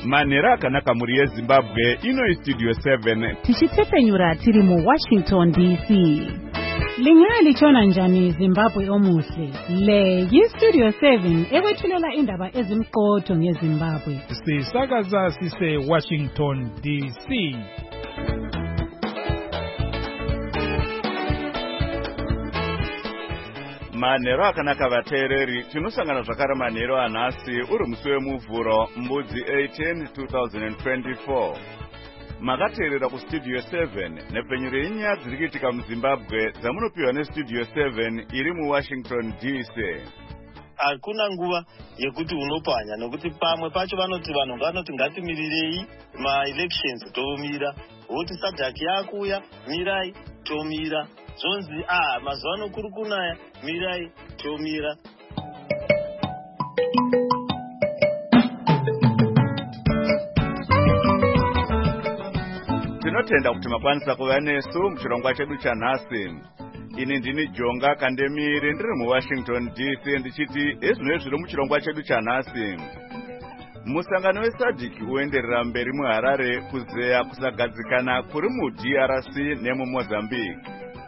Manera akanaka muri yeZimbabwe ino Studio 7 tichitsepenyura tiri mu Washington DC. Lingali chona njani Zimbabwe omuhle. Le yiStudio 7 ekwethulela indaba ezimqotho ngeZimbabwe. Sisakaza sise Washington DC. Manero akanaka vateereri, tinosangana zvakare manero anhasi uri musi wemuvhuro mbudzi 18 2024. Makateerera kuStudio 7 nepfenyuro yenyaya dziri kuitika muZimbabwe dzamunopiwa neStudio 7 iri muWashington DC. Hakuna nguva yekuti unopanya nokuti pamwe pacho vanoti vanhu vanoti ngatimirirei ma-elections tomira, woti SADC yakuya mirai tomira, zonzi mazuva ano kuri kunaya mirai tomira. Tinotenda kuti makwanisa kuva nesu muchirongwa chedu chanhasi. Ini ndini Jonga Kandemire ndiri muWashington DC ndichiti ezvino zviri muchirongwa chedu chanhasi. Musangano weSADC uenderera mberi muHarare kuzeya kusagadzikana kuri muDRC nemuMozambique.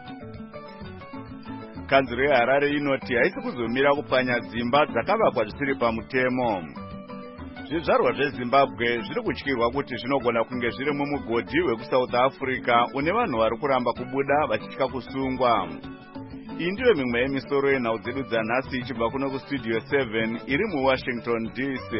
Kanzuro yeHarare inoti haisi kuzomira kupanya dzimba dzakavakwa zvisiri pamutemo. Zvizvarwa zveZimbabwe zviri kutyirwa kuti zvinogona kunge zviri mumugodhi wekuSouth Africa une vanhu vari kuramba kubuda vachitya kusungwa. Iyi ndiyo mimwe yemisoro yenhau dzedu dzanhasi ichibva kuno kuStudio 7 iri muWashington DC.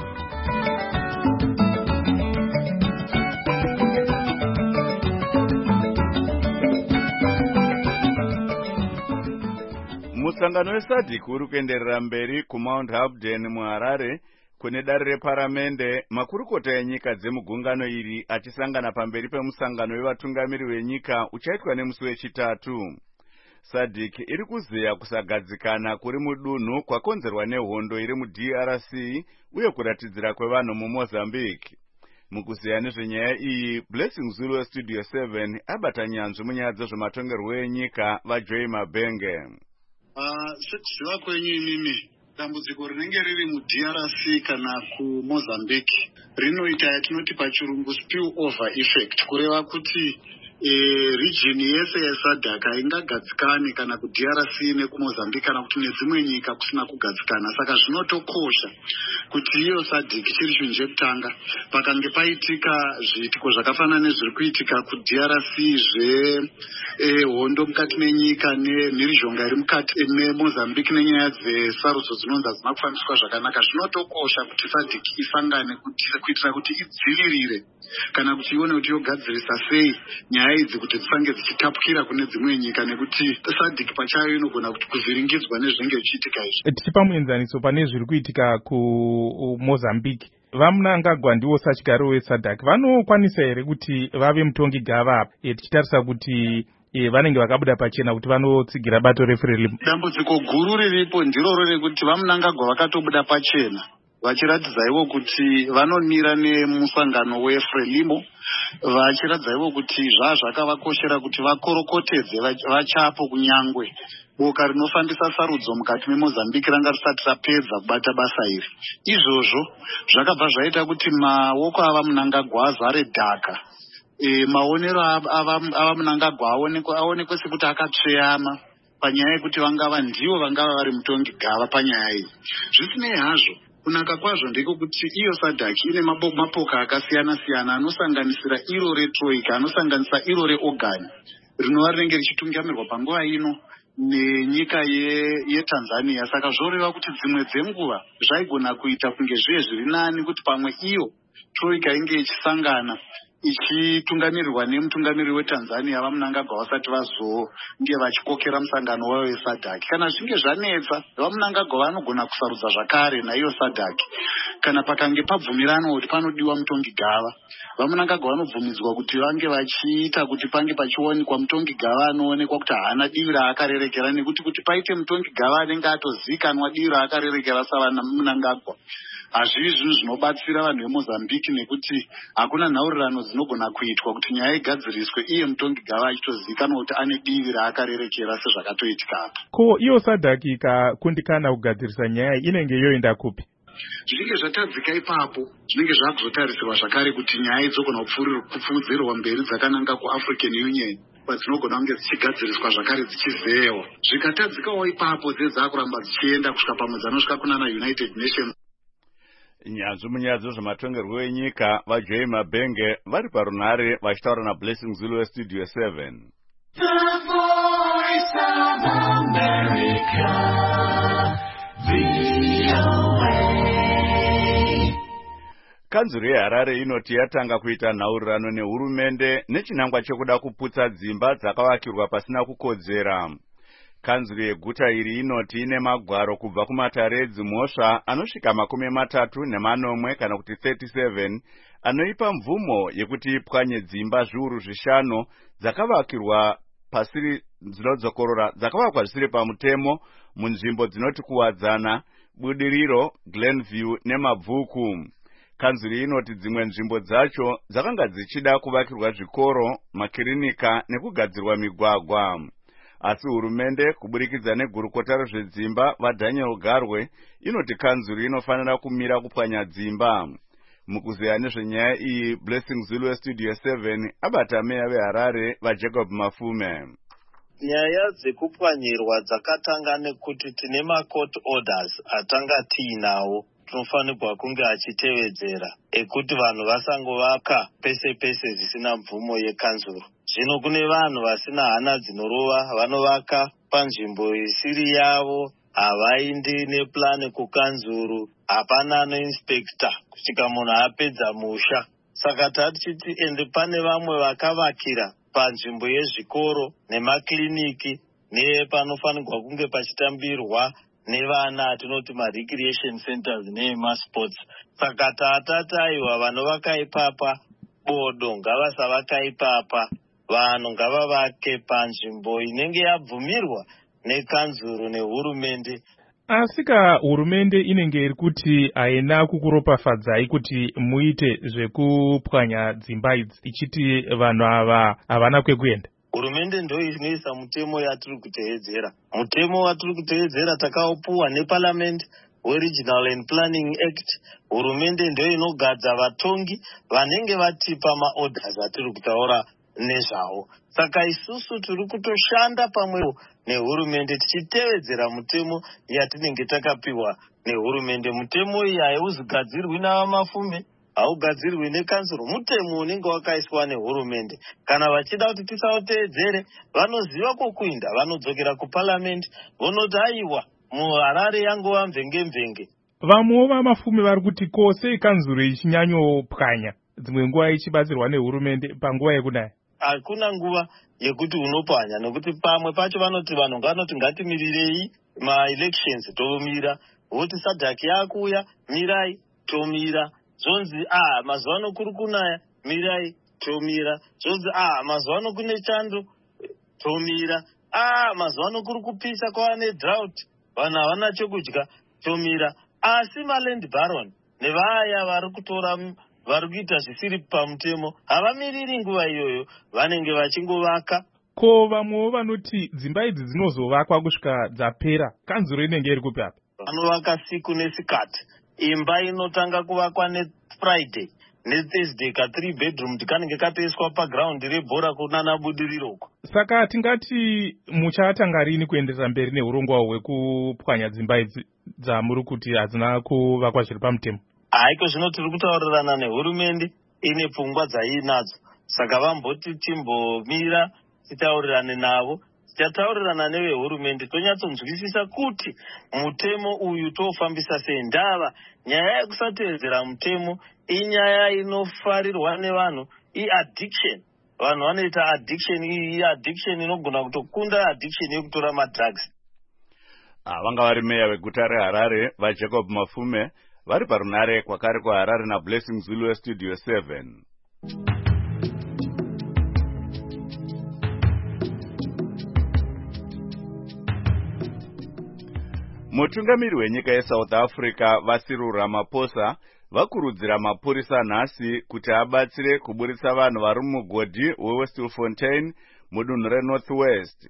Musangano weSADC uri kuenderera mberi kuMount Hampden muHarare kune dare reparamende, makurukota enyika dzemugungano iri achisangana pamberi pemusangano wevatungamiri wenyika uchaitwa nemusi wechitatu. SADC iri kuzeya kusagadzikana kuri mudunhu kwakonzerwa nehondo iri muDRC uye kuratidzira kwevanhu muMozambique. Mukuzeya nezvenyaya iyi, Blessing Zulu weStudio 7 abata nyanzvi munyaya dzezvematongerwo enyika vaJoy Mabenge. Sekuziva kwenyu inini, dambudziko rinenge riri muDRC kana kuMozambique rinoita yatinoti pachirungu spill over effect, kureva kuti region yese yeSADC ingagadzikane kana kuDRC nekuMozambique kana kuti nedzimwe nyika kusina kugadzikana. Saka zvinotokosha kuti iyo SADC chiri chinhu chekutanga pakange paitika zviitiko zvakafanana nezviri kuitika kuDRC hondo mukati menyika nemhirizhonga iri mukati meMozambique nenyaya dzesarudzo dzinonzi hadzina kufambiswa zvakanaka, zvinotokosha kuti SADC isangane kuitira kuti idzivirire kana kuti ione kuti yogadzirisa sei nyaya idzi kuti dzisange dzichitapukira kune dzimwe nyika, nekuti SADC pachayo inogona kuti kuvhiringidzwa nezvinenge zvichiitika izvi. Tichipa muenzaniso pane zviri kuitika kuMozambique, vaMnangagwa ndiwo sachigariro weSADC vanokwanisa here kuti vave mutongi gava apa, tichitarisa kuti vanenge vakabuda pachena kuti vanotsigira bato reFrelimo? Dambudziko guru riripo ndiroro rekuti vaMnangagwa vakatobuda pachena vachiratidza ivo kuti vanomira nemusangano weFrelimo, vachiratidza ivo kuti zvakavakoshera kuti vakorokotedze vachapo kunyangwe boka rinofambisa sarudzo mukati meMozambique ranga risati rapedza kubata basa iri. Izvozvo zvakabva zvaita kuti maoko avaMnangagwa azare dhaka. Maonero avaMnangagwa aonekwe sekuti akatsveyama panyaya yekuti ndivo vangava vari mutongi gava panyaya iyi. Zvisinei hazvo, kunaka kwazvo ndiko kuti iyo SADC ine mapoka akasiyana-siyana anosanganisira iro reTroika, anosanganisira iro reORGAN rinova rinenge richitungamirirwa panguva ino nenyika yeTanzania. Saka zvoreva kuti dzimwe dzenguva zvaigona kuita kunge zviye zviri nani kuti pamwe iyo Troika inge ichisangana ichitungamirirwa nemutungamiriri weTanzania vaMnangagwa vasati vazonge vachikokera musangano wayo weSADC. Kana zvichinge zvanetsa, vaMnangagwa vanogona kusarudza zvakare naiyo SADC. Kana pakange pabvumirana kuti panodiwa mutongi gava, vaMnangagwa vanobvumidzwa kuti vange vachiita kuti pange pachionekwa mutongi gava anoonekwa kuti haana divi raakarerekera, nekuti kuti paite mutongi gava anenge atozikanwa divi raakarerekera savaMnangagwa, hazvivi zvinhu zvinobatsira vanhu veMozambique, nekuti hakuna nhaurirano dzinogona kuitwa kuti nyaya igadziriswe iye mutongi gava achitozikanwa kuti ane divi raakarerekera sezvakatoitika apa. Ko iyo SADC ikakundikana kugadzirisa nyaya inenge yoenda kupi? zvichinge zvatadzika ipapo zvinenge zvakuzotarisirwa zvakare kuti nyaya idzogona kupfuudzirwa mberi dzakananga kuAfrican Union kwadzinogona kunge dzichigadziriswa zvakare dzichizeyewa. Zvikatadzikawo ipapo dzedzakuramba dzichienda kusvika pamwe dzanosvika kunana United Nations. Nyanzvi munyadzo zvematongerwo enyika vaJoy Mabenge vari parunhare vachitaura naBlessing Zulu weStudio 7. The Voice of America, VOA. Kanzuru yeHarare inoti yatanga kuita nhaurirano nehurumende nechinangwa chekuda kuputsa dzimba dzakavakirwa pasina kukodzera. Kanzuru yeguta iri inoti ine magwaro kubva kumataredzi mhosva anosvika 34 kana kuti 37 anoipa mvumo yekuti ipwanye dzimba zviuru 5 dzakavakirwa pasiri dzinodzokorora dzakavakwa zvisiri pamutemo munzvimbo dzinoti kuwadzana, Budiriro, Glenview neMabvuku. Kanzuru inoti dzimwe nzvimbo dzacho dzakanga dzichida kuvakirwa zvikoro, makirinika nekugadzirwa migwagwa. Asi hurumende kuburikidza negurukota rezvedzimba vaDaniel Garwe inoti kanzuru inofanira kumira kupwanya dzimba. Mukuzeya nezvenyaya iyi, Blessing Zulu weStudio 7 abata meya veHarare vaJacob Mafume. Nyaya dzekupwanyirwa dzakatanga nekuti tine macourt orders atanga tiinawo tinofanirwa kunge achitevedzera ekuti vanhu vasangovaka pese pese zvisina mvumo yekanzuru. Zvino kune vanhu vasina hana dzinorova vanovaka panzvimbo isiri yavo, havaindi neplani kukanzuru, hapana noinspector kusvika munhu apedza musha. Saka tatichiti ende pane vamwe vakavakira panzvimbo yezvikoro nemakliniki nepanofanirwa kunge pachitambirwa nevana atinoti marecreation centers nemasports. Saka tataiwa vanovaka ipapa bodo ngavasavaka ipapa, vanhu ngavavake panzvimbo inenge yabvumirwa nekanzuru nehurumende. Asika hurumende inenge iri kuti haina kukuropafadzai kuti muite zvekupwanya dzimba idzi ichiti vanhu ava havana kwekuenda. Hurumende ndo inoisa mutemo yatiri kuteedzera. Mutemo watiri kuteedzera takaupuwa neParliament weRegional and Planning Act. Hurumende ndo inogadza vatongi vanenge vatipa maorders atiri kutaura nezvawo. Saka isusu tiri kutoshanda pamwepo nehurumende tichitevedzera mutemo yatinenge takapiwa nehurumende. Mutemo iyi hauzigadzirwi navaMafume, haugadzirwi nekanzuru, mutemo unenge wakaiswa nehurumende. Kana vachida kuti tisauteedzere vanoziva kokuinda, vanodzokera kuParliament vonoti aiwa muHarare yangova mvenge. Vamwewo vaMafume vari kuti kose kanzuru ichinyanyopwanya dzimwe nguva ichibatsirwa nehurumende panguva yekudai. Hakuna nguva yekuti unopwanya nekuti pamwe pacho vanoti vanhu vanoti ngatimirirei ma-elections tomira, voti SADC yakuya mirai tomira, zvonzi mazuva ano kuri kunaya mirai tomira, zvonzi mazuva ano kune chando tomira, mazuva ano kuri kupisa kwava nedrought vanhu havana chokudya tomira. Asi maland baron nevaya vari kutora vari kuita zvisiri pamutemo havamiriri nguva iyoyo, vanenge vachingovaka. Ko vamwewo vanoti dzimba idzi dzinozovakwa kusvika dzapera, kanzuro inenge iri kupi apa? Vanovaka siku nesikati. Imba inotanga kuvakwa neFriday neThursday ka3 bedroom kanenge katoiswa paground rebhora kunana Budiriro. Saka tingati muchatanga rini kuenderera mberi neurongwa hwekupwanya dzimba idzi dzamuri kuti hadzina kuvakwa zviri pamutemo? Haiko zvino tiri kutaurirana nehurumende ine pfungwa dzaiinadzo. Saka vamboti timbomira titaurirane navo, tichataurirana nevehurumende tonyatsonzwisisa kuti mutemo uyu tofambisa sei. Ndava nyaya yekusatevedzera mutemo inyaya inofarirwa nevanhu, iaddiction. Vanhu vanoita addiction, iyi addiction inogona kutokunda addiction yekutora madrugs. Vanga vari meya weguta reHarare vaJacob Mafume vari parunhare kwakare kwaHarare naBlessing Zulu weStudio 7. Mutungamiri wenyika yeSouth Africa Cyril Ramaphosa vakurudzira mapurisa nhasi kuti abatsire kuburitsa vanhu vari mumugodhi weWestfontein mudunhu reNorth West.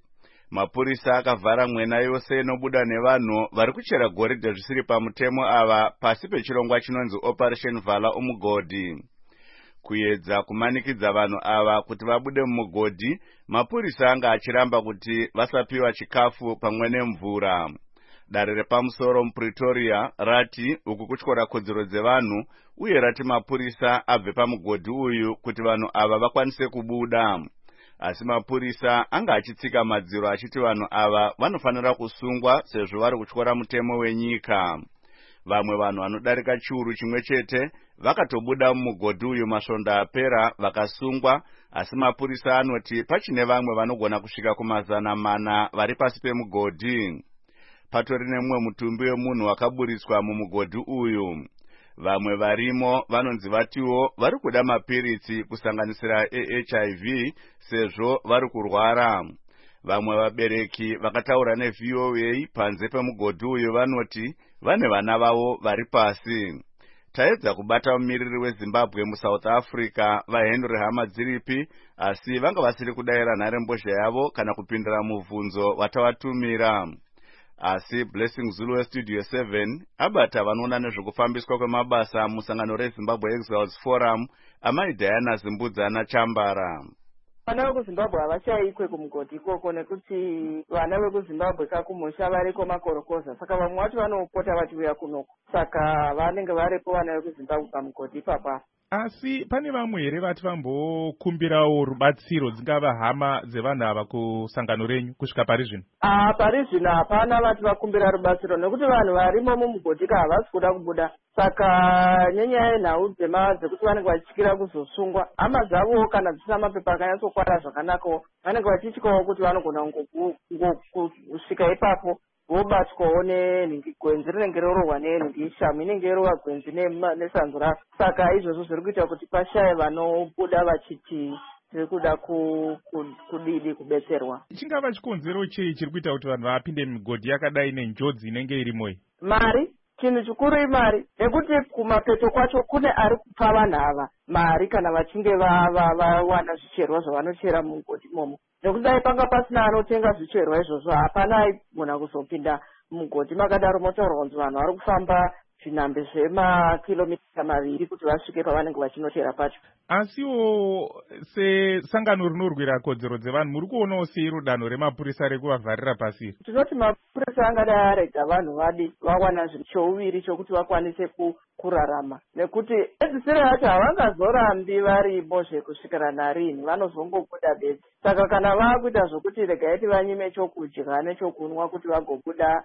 Mapurisa akavhara mwena yose inobuda nevanhu vari kuchera goridhe zvisiri pamutemo ava pasi pechirongwa chinonzi Operation Vala umugodhi. Kuedza kumanikidza vanhu ava kuti vabude mumugodhi, mapurisa anga achiramba kuti vasapiwa chikafu pamwe nemvura. Dare repamusoro muPretoria rati uku kutyora kodzero dzevanhu uye rati mapurisa abve pamugodhi uyu kuti vanhu ava vakwanise kubuda. Asi mapurisa anga achitsika madziro achiti vanhu ava vanofanira kusungwa sezvo vari kutyora mutemo wenyika. Vamwe vanhu vanodarika chiuru chimwe chete vakatobuda mumugodhi uyu masvondo apera vakasungwa, asi mapurisa anoti pachine vamwe vanogona kusvika ku400 vari pasi pemugodhi. Patori nemumwe mutumbi wemunhu wakaburiswa mumugodhi uyu. Vamwe varimo vanonzi vatiwo vari kuda mapiritsi kusanganisira HIV sezvo vari kurwara. Vamwe vabereki vakataura neVOA panze pemugodhi uyu vanoti vane vana vavo vari pasi. Taedza kubata mumiriri weZimbabwe muSouth Africa vaHenry Hamadziripi, asi vanga vasiri kudayira nharembozha yavo kana kupindura mubvunzo watavatumira. Asi Blessing Zulu weStudio 7 abata vanoona nezvekufambiswa kwemabasa musangano reZimbabwe Exiles Forum amai Diana Zimbudzana Chambara. Vana vekuZimbabwe havachaikwe kumugodhi ikoko nekuti vana vekuZimbabwe kakumusha variko makorokoza, saka vamwe vacho vanopota vachiuya kunoko, saka vanenge varipo vana vekuZimbabwe pamugodhi ipapa. Asi pane vamwe here vati vambokumbirawo rubatsiro dzingava hama dzevanhu ava kusangano renyu kusvika pari zvino? Pari zvino hapana vati vakumbira rubatsiro nekuti vanhu varimo mumugodhika havasi kuda kubuda, saka nenyaya yenhau dzekuti vanenge vachityira kuzosungwa, hama dzavo kana dzisina mapepa akanyatsokwara zvakanakawo vanenge vachityawo kuti vanogona kusvika ipapo vobatwawo gwenzi rinenge rorohwa nenhingi shamu inenge rova gwenzi nesanzu rayo. Saka izvozvo zviri kuita kuti pashaye vanobuda vachiti tiri kuda kudidi kubetserwa. Chingava chikonzero chei chiri kuita kuti vanhu vapinde migodhi yakadai nenjodzi inenge irimo iyi? Mari, chinhu chikuru imari, nekuti kumapeto kwacho kune ari kupa vanhu ava mari kana vachinge vawana zvicherwa zvavanochera mumugodhi imomo. Nekuti dai panga pasina anotenga zvicherwa izvozvo hapana aigona kuzopinda mumugodhi makadaro motaurwa kunzi vanhu vari kufamba zvinhambe zvemakilomita 2 kuti vasvike pavanenge vachinochera pacho. Asiwo sesangano rinorwira kodzero dzevanhu muri kuonawo sei danho remapurisa rekuvavharira pasi? Tinoti mapurisa angadai arega vanhu vawana chouviri chokuti vakwanise kurarama, nekuti edzisire yacho havangazorambi varimo zvekusvikira narini, vanozongobuda bedzi. Saka kana vakuita zvokuti regai vanyime chokudya nechokunwa kuti vagobuda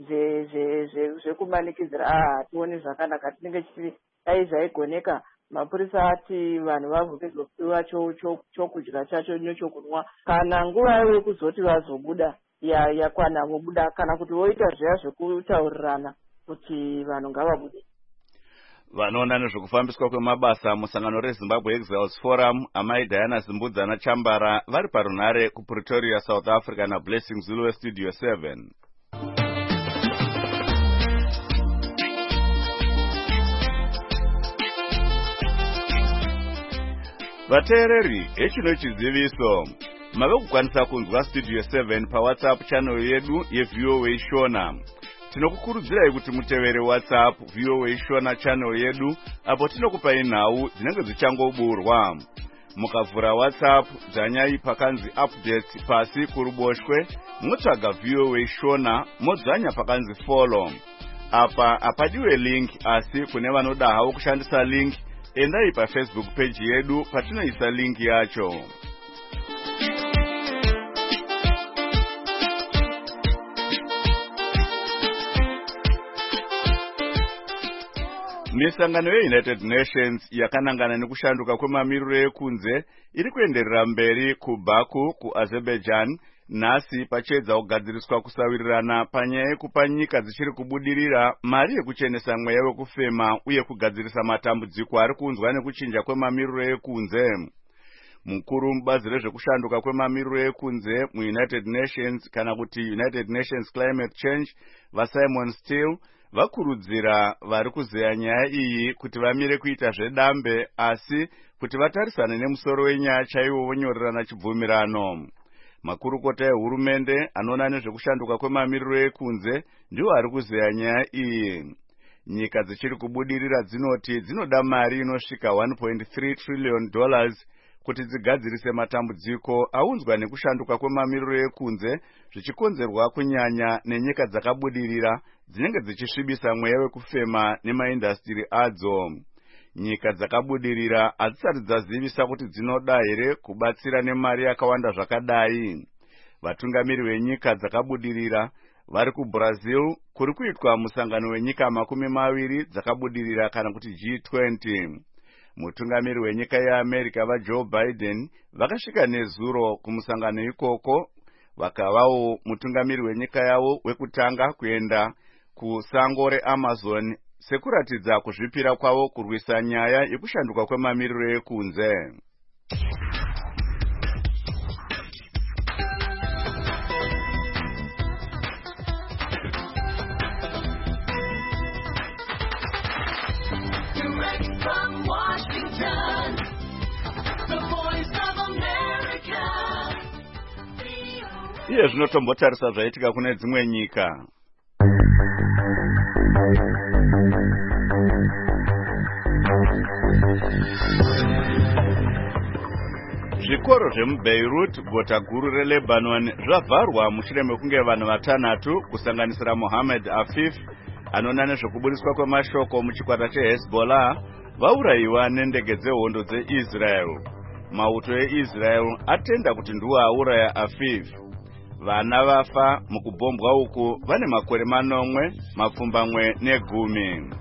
zvekumanikizira hationi zvakanaka, tinenge chiti dai zvaigoneka mapurisa ati vanhu vavhukizopiwa chokudya chacho nechokunwa kana nguva yavo yekuzoti vazobuda yakwana vobuda, kana kuti voita zviya zvekutaurirana kuti vanhu ngavabude. Vanoona nezvekufambiswa kwemabasa musangano reZimbabwe Exiles Forum amai Diana Zimbudzana Chambara vari parunhare kuPretoria, South Africa naBlessing Zulu weStudio 7. Vateereri, hechino chiziviso. Mave kukwanisa kunzwa Studio 7 paWhatsApp channel yedu yeVOA Shona. Tinokukurudzirai kuti mutevere WhatsApp VOA Shona channel yedu apo tinokupai nhau dzinenge dzichangoburwa. Mukavhura WhatsApp dzanyai pakanzi update pasi kuruboshwe, motsvaga VOA Shona modzanya pakanzi follow. Apa apadiwe link, asi kune vanoda havo kushandisa link, endai paFacebook page yedu patinoisa link yacho. Misangano yeUnited Nations yakanangana nekushanduka kwemamiriro ekunze iri kuenderera mberi kuBaku kuAzerbaijan nhasi pachiedza kugadziriswa kusawirirana panyaya yekupa nyika dzichiri kubudirira mari yekuchenesa mweya wekufema uye kugadzirisa matambudziko ari kunzwa nekuchinja kwemamiriro ekunze. Mukuru mubazi rezvekushanduka kwemamiriro ekunze muUnited Nations kana kuti United Nations Climate Change vaSimon Still vakurudzira vari kuzeya nyaya iyi kuti vamire kuita zvedambe asi kuti vatarisane nemusoro wenyaya chaiwo vonyorerana chibvumirano. Makurukota ehurumende anoona nezvekushanduka kwemamiriro ekunze ndiwo ari kuzeya nyaya iyi. Nyika dzichiri kubudirira dzinoti dzinoda mari inosvika $1.3 trillion kuti dzigadzirise matambudziko aunzwa nekushanduka kwemamiriro ekunze, zvichikonzerwa kunyanya nenyika dzakabudirira dzinenge dzichisvibisa mweya wekufema nemaindastiri adzo. Nyika dzakabudirira hadzisati dzazivisa kuti dzinoda here kubatsira nemari yakawanda zvakadai. Vatungamiri venyika dzakabudirira vari kuBrazil kuri kuitwa musangano wenyika 20 dzakabudirira kana kuti G20. Mutungamiri wenyika yeAmerica vaJoe Biden vakasvika nezuro kumusangano ikoko, vakavawo mutungamiri wenyika yavo wekutanga kuenda kusango reAmazon sekuratidza kuzvipira kwavo kurwisa nyaya yekushanduka kwemamiriro ekunze. From Washington, the voice of America. Iye zvinotombotarisa zvaitika kune dzimwe nyika. Zvikoro zvemuBeirut, gota guru reLebanon, zvavharwa mushure mekunge vanhu 6 kusanganisira Mohammed Afif anoona nezvekubudiswa kwemashoko muchikwata cheHezbollah vaurayiwa nendege dzehondo dzeIsrael. Mauto eIsrael atenda kuti ndiwo auraya Afif. Vana vafa mukubhombwa uku vane makore 9, mapfumbamwe ne10.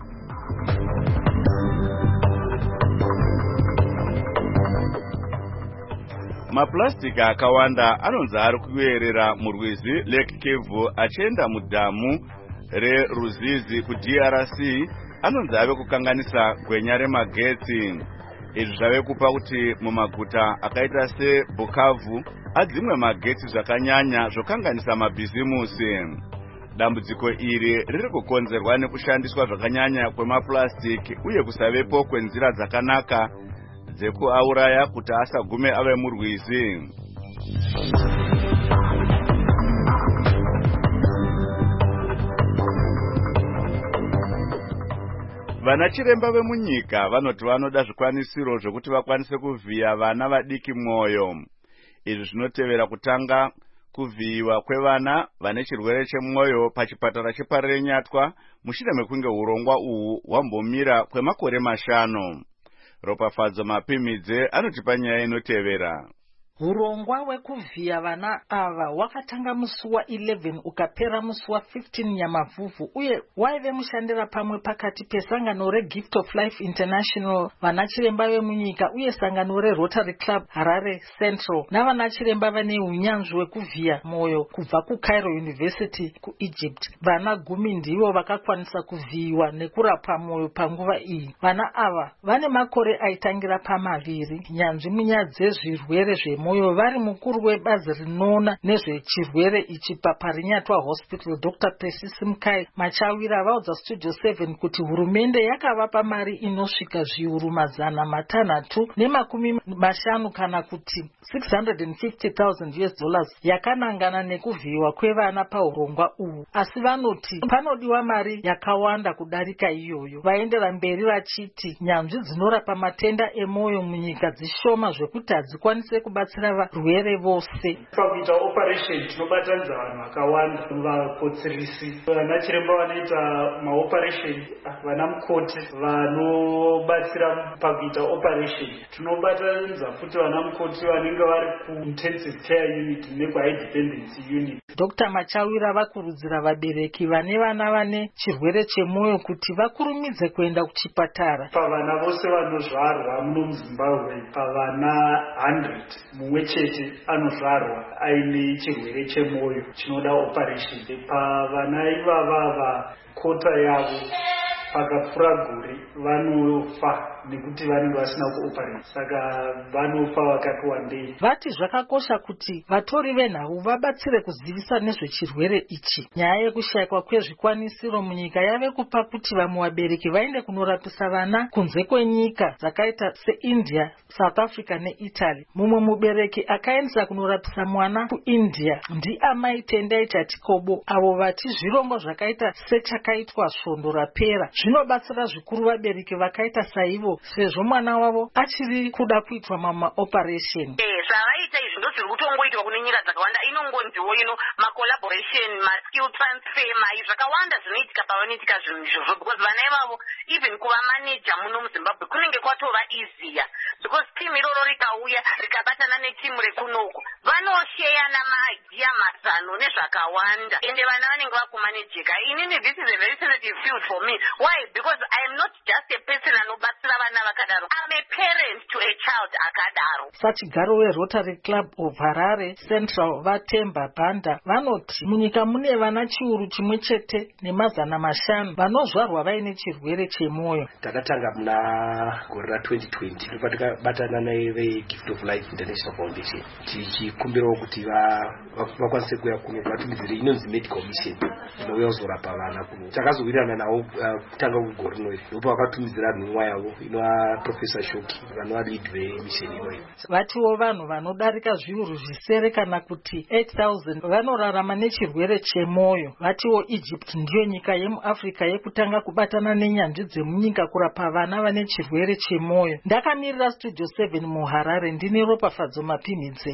Maplastic akawanda anonzi ari kuyerera murwizi Lake Kivu achienda mudhamu reRuzizi kuDRC anonzi ave kukanganisa gwenya remagetsi. Izvi zvave kupa kuti mumaguta akaita seBukavu adzimwe magetsi zvakanyanya zvokanganisa mabhizimusi. Dambudziko iri riri kukonzerwa nekushandiswa zvakanyanya kwemaplastic uye kusavepo kwenzira dzakanaka dzekuauraya kuti asagume ave murwizi. Vanachiremba vemunyika vanoti vanoda zvikwanisiro zvokuti vakwanise kuvhiya vana vadiki mwoyo. Izvi zvinotevera kutanga kuvhiyiwa kwevana vane chirwere chemwoyo pachipatara cheParenyatwa mushure mekunge urongwa uhu hwambomira kwemakore 5. Ropafadzo Mapimidze anotipa nyaya inotevera. Urongwa wekuvhiya vana ava wakatanga musi wa11 ukapera musi wa15 Nyamavhuvhu uye waive mushandira pamwe pakati pesangano reGift of Life International, vanachiremba vemunyika uye sangano reRotary Club Harare Central navanachiremba vane unyanzvi wekuvhiya mwoyo kubva kuCairo University kuEgypt. Vana 10 ndivo vakakwanisa kuvhiyiwa nekurapwa mwoyo panguva iyi. Vana ava vane makore aitangira pa2. Nyanzvi munyaya dzezvirwere zvemwoyo vari mukuru webazi rinoona nezvechirwere ichi paParenyatwa Hospital, Dr. Pesisi Mukai Machawira vaudza Studio 7 kuti hurumende yakavapa mari inosvika zviuru 650 kana kuti $650,000 yakanangana nekuvhiyiwa kwevana paurongwa uhu, asi vanoti panodiwa mari yakawanda kudarika iyoyo. Vaendera mberi vachiti nyanzvi dzinorapa matenda emwoyo munyika dzishoma zvekuti hadzikwanise kubatsira varwere vose. Pakuita operation tinobatanidza vanhu vakawanda, vakotsirisi, vanachiremba vanoita maoperation, vana mukoti vanobatsira pakuita operation. Tinobatanidza futi vana mukoti vanenge vari kuintensive care unit nekuhigh dependency unit. Dr. Machawira vakurudzira vabereki vane vana vane chirwere chemwoyo kuti vakurumidze kuenda kuchipatara. Pavana vose vanozvarwa muno muZimbabwe, pavana 100 mumwe chete anozvarwa aine chirwere chemwoyo chinoda operation. Pavana ivava kota yavo pakapfuura gore vanofa nekuti vanenge vasina kuoperate, saka vanofa vakati wandei. Vati zvakakosha kuti vatori venhau vabatsire kuzivisa nezvechirwere ichi. Nyaya yekushayikwa kwezvikwanisiro munyika yave kupa kuti vamwe vabereki vaende kunorapisa vana kunze kwenyika dzakaita seIndia, South Africa neItaly. Mumwe mubereki akaendesa kunorapisa mwana kuIndia ndiamai Tendai Chatikobo, avo vati zvirongwa zvakaita sechakaitwa svondo rapera zvinobatsira zvikuru vabereki vakaita saivo, sezvo mwana wavo achiri kuda kuitwa mamaoperation. Zvavaita izvi ndo zviri kutongoitwa kune nyika dzakawanda, inongonziwo macollaboration, maskill transfer, zvakawanda zvinoitika pavanoitika zvinhu izvozvo, because vana ivavo even kuva manager muno muZimbabwe kunenge kwatova easier, because team iroro rikauya rikabatana netimu rekunoko vanosheyana maidea mazano nezvakawanda, ende vana vanenge vakumanejeka. Inini this is a very sensitive field for me. Why? Because I am not just a person anobatsira vana vakadaro, I am a parent to a child akadaro. Sachigaro weRotary Club of Harare Central Vatemba Banda vanoti munyika mune vana chiuru chimwe chete nemazana mashanu vanozvarwa vaine chirwere chemwoyo. Takatanga muna gore ra2020 ndipo takabatana neveGift of Life International Foundation tichikumbirawo kuti vakwanise kuuya kuno vatumidzire inonzi medical mission inouya kuzorapa vana kuno. Takazowirirana navo kutanga kugore rino iri, ndipo vakatumidzira nhumwa yavo inova Professor Shoki vanova lead vemission iyoyo. Vatiwo vanhu vanodarika zviuru zvisere kana kuti 8,000 vanorarama nechirwere chemwoyo. Vatiwo Egypt ndiyo nyika yemuAfrica yekutanga kubatana nenyanzvi dzemunyika kurapa vana vane chirwere chemwoyo. Ndakamirira Studio 7 muHarare ndine Ropafadzo Mapimidze.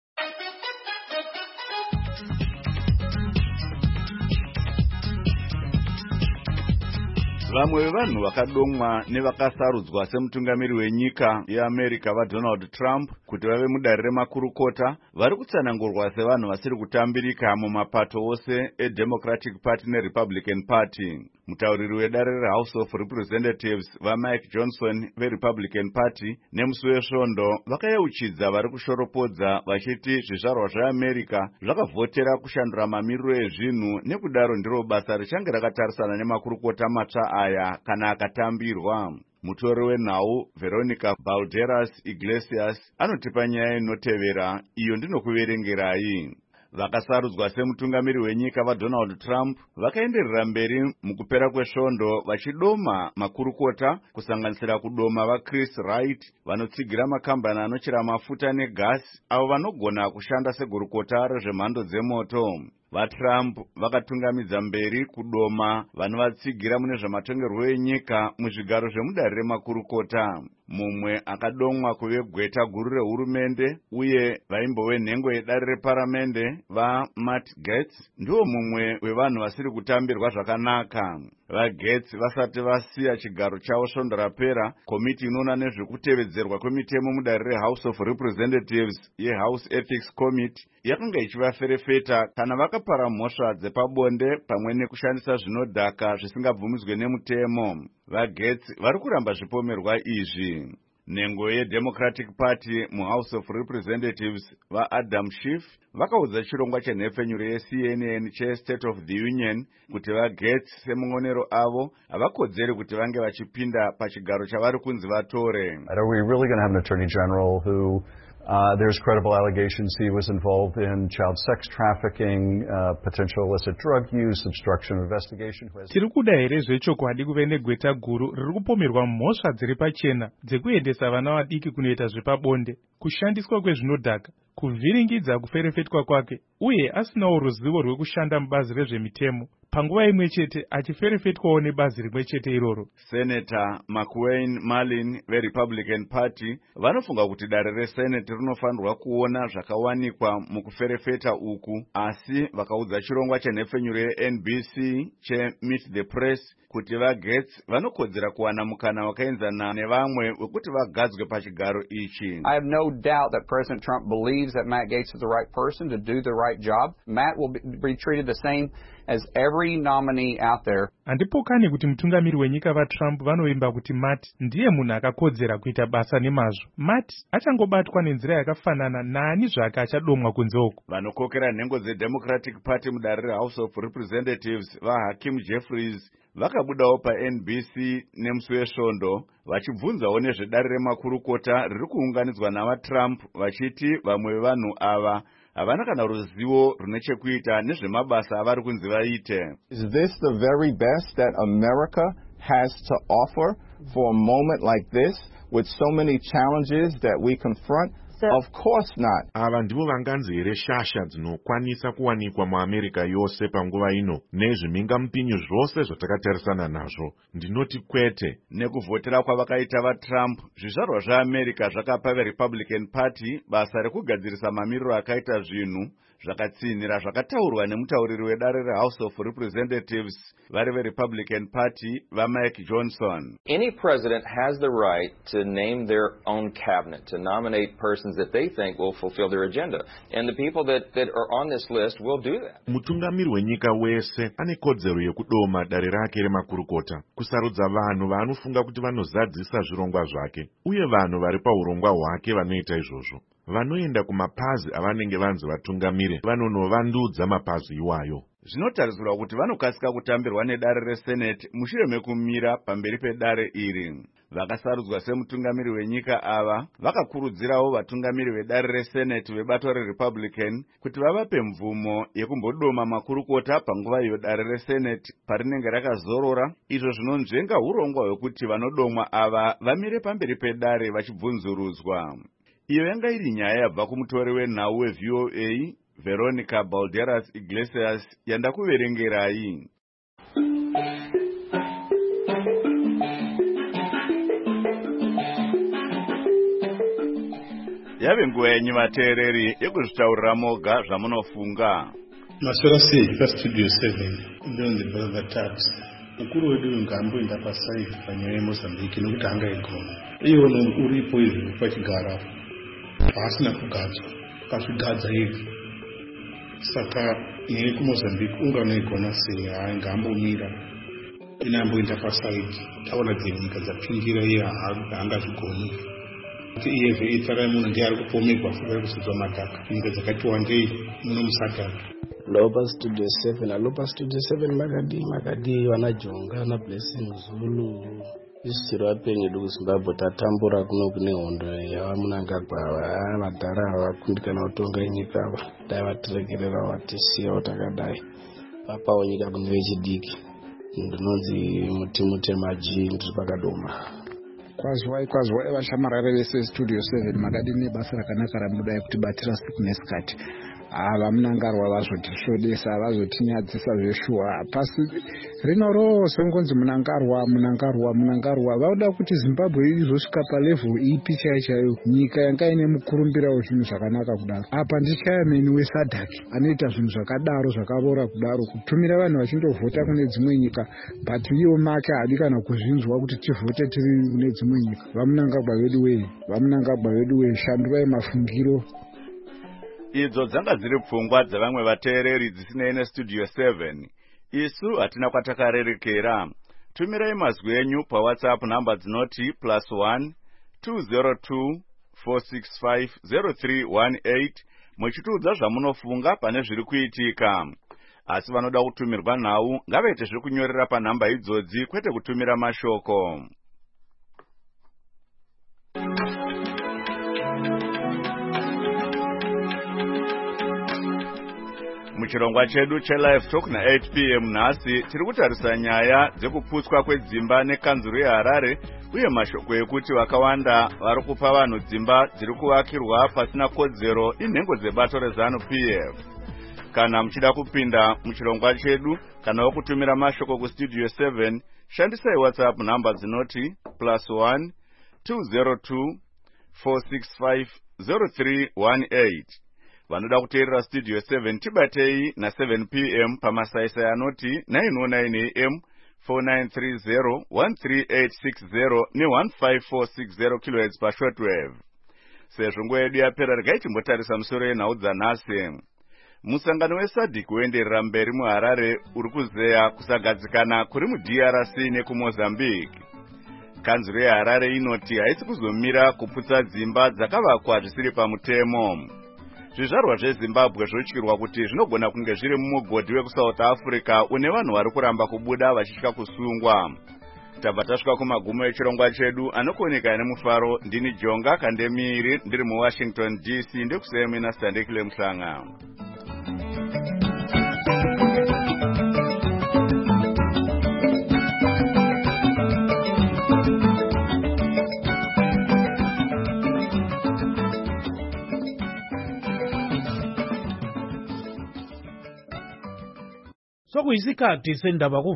Vamwe vevanhu vakadomwa nevakasarudzwa semutungamiri wenyika yeAmerica vaDonald Trump kuti vave mudare remakurukota vari kutsanangurwa sevanhu vasiri kutambirika mumapato ose eDemocratic Party neRepublican Party. Mutauriri wedare reHouse of Representatives vaMike Johnson veRepublican Party nemusi wesvondo vakayeuchidza vari kushoropodza vachiti zvizvarwa zveAmerica zvakavhotera kushandura mamiriro ezvinhu, nekudaro ndiro basa richange rakatarisana nemakurukota matsva aya kana akatambirwa. Mutori wenhau Veronica Balderas Iglesias anotipa nyaya inotevera, iyo ndinokuverengerai. Vakasarudzwa semutungamiri wenyika vaDonald Trump vakaenderera mberi mukupera kwesvondo vachidoma makurukota kusanganisira kudoma vaChris Wright vanotsigira makambani anochera mafuta negasi avo vanogona kushanda segurukota rezvemhando dzemoto. VaTrump vakatungamidza mberi kudoma vanovatsigira mune zvamatongerwo enyika muzvigaro zvemudare remakurukota. Mumwe akadomwa kuve gweta guru rehurumende uye vaimbowe nhengo yedare reparamende vaMatt Gaetz ndiwo mumwe wevanhu vasiri kutambirwa zvakanaka. VaGaetz vasati vasiya chigaro chavo svondo rapera, komiti inoona nezvekutevedzerwa kwemitemo mudare reHouse of Representatives yeHouse Ethics Committee yakanga ichivaferefeta kana vakapara mhosva dzepabonde pamwe nekushandisa zvinodhaka zvisingabvumidzwe nemutemo. VaGaetz vari kuramba zvipomerwa izvi. Nhengo yeDemocratic Party muHouse of Representatives vaAdam Schiff vakaudza chirongwa chenhepfenyuro yeCNN cheState of the Union kuti vaGaetz semungonero avo havakodzeri kuti vange vachipinda pachigaro chavari kunzi vatore. Are we really going to have an Attorney General who there's credible allegations he was involved in child sex trafficking, potential illicit drug use, obstruction of investigation? Tiri kuda here zvechokwadi kuve negweta guru riri kupomerwa mhosva dziri pachena dzekuendesa vana vadiki kunoita zvepabonde, kushandiswa kwezvinodhaka, kuvhiringidza kuferefetwa kwake, uye asinawo ruzivo rwekushanda mubazi rezvemitemo, panguva imwe chete achiferefetwawo nebazi rimwe chete iroro. Senator McWayne Marlin veRepublican Party vanofunga kuti dare reSenate rinofanirwa kuona zvakawanikwa mukuferefeta uku, asi vakaudza chirongwa chenhepfenyuro yeNBC cheMeet the Press kuti vaGaetz vanokodzera kuwana mukana wakaenzana nevamwe wekuti vagadzwe pachigaro ichi. I have no doubt that President Trump believes that Matt Gaetz is the right person to do the right job. Matt will be treated the same as every nominee out there. Handipokani kuti mutungamiri wenyika vaTrump vanovimba kuti Matt ndiye munhu akakodzera kuita basa nemazvo. Matt achangobatwa nenzira yakafanana naani zvake achadomwa kunze uko. Vanokokera nhengo dzeDemocratic Party mudare reHouse of Representatives vaHakeem Jeffries vakabudawo paNBC nemusi wesvondo vachibvunzawo nezvedare remakurukota riri kuunganidzwa navaTrump vachiti vamwe vevanhu ava havana kana ruzivo rune chekuita nezvemabasa avari kunzi vaite. Is this the very best that America has to offer for a moment like this with so many challenges that we confront? Of course not. Ava ndivo vanganzi here shasha dzinokwanisa kuwanikwa muAmerica yose panguva ino nezvimhingamupinyu zvose zvatakatarisana nazvo. Ndinoti kwete. Nekuvhotera kwavakaita vaTrump, zvizvarwa zvaAmerica zvakapa veRepublican Party basa rekugadzirisa mamiriro akaita zvinhu zvakatsinhira zvakataurwa nemutauriri wedare reHouse of Representatives vari veRepublican Party vaMike Johnson. Any president has the right to name their own cabinet, to nominate persons that they think will fulfill their agenda. And the people that are on this list will do that. Mutungamiri wenyika wese ane kodzero yekudoma dare rake remakurukota, kusarudza vanhu vaanofunga kuti vanozadzisa zvirongwa zvake, uye vanhu vari paurongwa hwake vanoita izvozvo. Vanoenda kumapazi avanenge vanzi vatungamire, vanonovandudzwa mapazi iwayo. Zvinotarisirwa kuti vanokasika kutambirwa nedare reSenate mushure mekumira pamberi pedare iri. Vakasarudzwa semutungamiri wenyika ava vakakurudzirawo vatungamiri vedare reSenate vebato reRepublican kuti vavape mvumo yekumbodoma makurukota panguva iyo dare reSenate parinenge rakazorora, izvo zvinonzvenga urongwa hwekuti vanodomwa ava vamire pamberi pedare vachibvunzurudzwa. Iyo yanga iri nyaya yabva kumutori wenhau weVOA Veronica Balderas Iglesias yandakuverengerai. Yave nguva yenyu vateereri yekuzvitaurira moga zvamunofunga. Masora sei paStudio 7 ndonzi Brother Tabs. Mukuru wedu ngamboenda pasaidi panyaya yeMozambique nokuti anga igona. Iwo uripo izvi pachigara pasina kugadzwa, akazvigadza ega. Saka nyaya kuMozambique ungano igona sei ngambomira. Inamboenda pasaidi taona dzinyika dzapingira iye haangazvigoni. Iye itsara munhu ndiye ari kupomegwa fuka kuzodzwa madhaka. Nyika dzakati wandei muno musadhaka. Lopa Studio 7, alopa Studio 7 Magadi vanajonga na Blessing Zulu. Isitiro apenye duku Zimbabwe tatambura kuno kune hondo yavamunangagwa vadhara vakundikana kutonga nyika dai vatiregerera vatisiya utakadai papawo nyika kune vechidiki. Ndinonzi Mutimute Maji ndiri pakadoma. Kwazwai vashamarare vese Studio 7 Magadi nebasa rakanaka ramunoda kutibatira siku nesikati. Vamunangarwa vazotishodesa vazotinyadzisa zveshuwa pasi rino rose ngonzi munangarwa vauda kuti Zimbabwe izosvika palevel ipi chaiyo nyika yanga ine mukurumbira wezvinhu zvakanaka kudaro. Apa ndichayameni weSADC anoita zvinhu zvakadaro zvakavora kudaro kutumira vanhu vachindovhota kune dzimwe nyika but iwo make hadi kana kuzvinzwa kuti tivhote tiri kune dzimwe nyika. Vamunangagwa vedu wei shandurai mafungiro. Idzo dzanga dziri pfungwa dzavamwe vateereri dzisinei neStudio 7. Isu hatina kwatakarerekera. Tumirai mazwi enyu paWhatsApp namba dzinoti +1 202 465 0318 muchitiudza zvamunofunga pane zviri kuitika. Asi vanoda kutumirwa nhau ngavaite zviri kunyorera panhamba idzodzi kwete kutumira mashoko. Muchirongwa chedu cheLive Talk na 8 p.m. nhasi tiri kutarisa nyaya dzekuputswa kwedzimba nekanzuru yeHarare uye mashoko ekuti vakawanda vari kupa vanhu dzimba dziri kuvakirwa pasina kodzero inhengo dzebato reZANU-PF. Kana muchida kupinda muchirongwa chedu kana kutumira mashoko kuStudio 7 shandisai WhatsApp namba dzinoti +1 202 465 0318. Vanoda kuteerera Studio 7 tibatei na 7 p.m. pamasaisai anoti 909 AM 4930 13860 ne15460 kHz pashortwave. Sezvo nguva yedu yapera regai timbotarisa musoro yenhau dzanhasi. musangano wesadc woenderera mberi muharare uri kuzeya kusagadzikana kuri muDRC nekumozambique. Kanzuro yeharare inoti haisi kuzomira kuputsa dzimba dzakavakwa zvisiri pamutemo. Zvizvarwa zvezimbabwe zvotyirwa kuti zvinogona kunge zviri mumugodhi wekusouth africa une vanhu vari kuramba kubuda vachitya kusungwa. Tabva tasvika kumagumo echirongwa chedu. Anokuoneka nemufaro ndini Jonga Kandemiri ndiri muWashington DC ndekuseyamina Sandekile Muhlanga. Sokuyisikhathi sendaba